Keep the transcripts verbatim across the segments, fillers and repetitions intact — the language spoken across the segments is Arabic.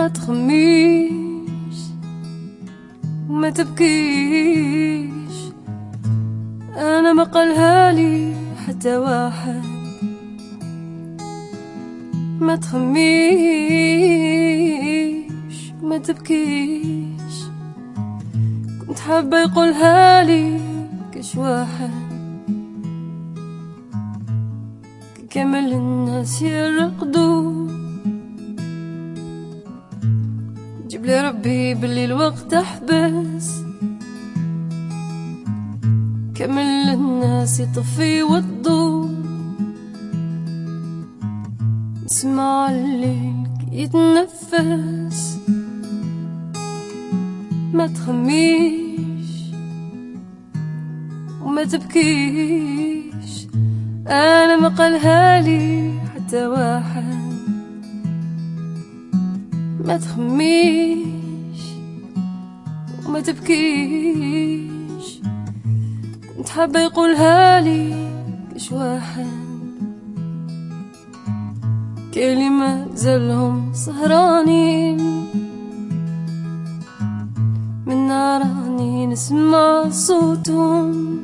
ما تخميش وما تبكيش، انا ما قالها لي حتى واحد. ما تخميش وما تبكيش، كنت حابة يقولها لي كش واحد. كامل الناس يرقدوا، جيب لي ربي باللي الوقت احبس. كامل الناس يطفي والضو، نسمع الليل يتنفس. ما تخميش وما تبكيش، انا ما قالها لي حتى واحد. ما تخميش وما تبكيش، كنت حابة يقولها لي كش واحد. كلمة زلهم سهرانين، من ناراني نسمع صوتهم.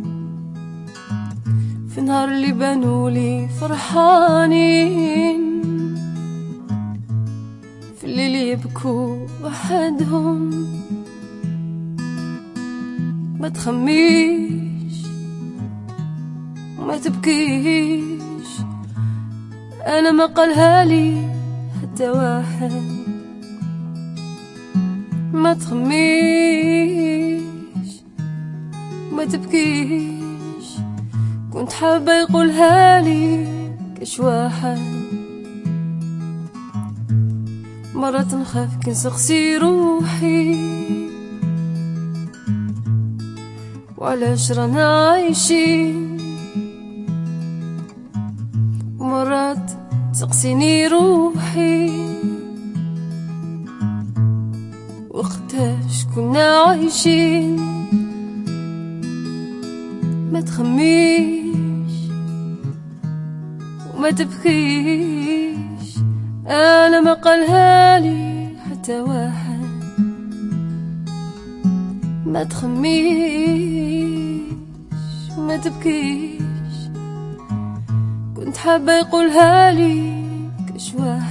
في نهار اللي بانولي فرحانين، في الليل يبكوا وحدهم. ما تخميش وما تبكيش، انا ما قالها لي حتى واحد. ما تخميش وما تبكيش، كنت حابة يقولها لي كش واحد. مرات نخاف كنسقسي روحي، وعلاش رانا عايشين. مرات تسقسيني روحي، وقتاش كنا عايشين. ما تخميش وما تبكيش، انا ما قالها لي حتى واحد. ما تخميش وما تبكيش، كنت حابة يقولها لي كش واحد.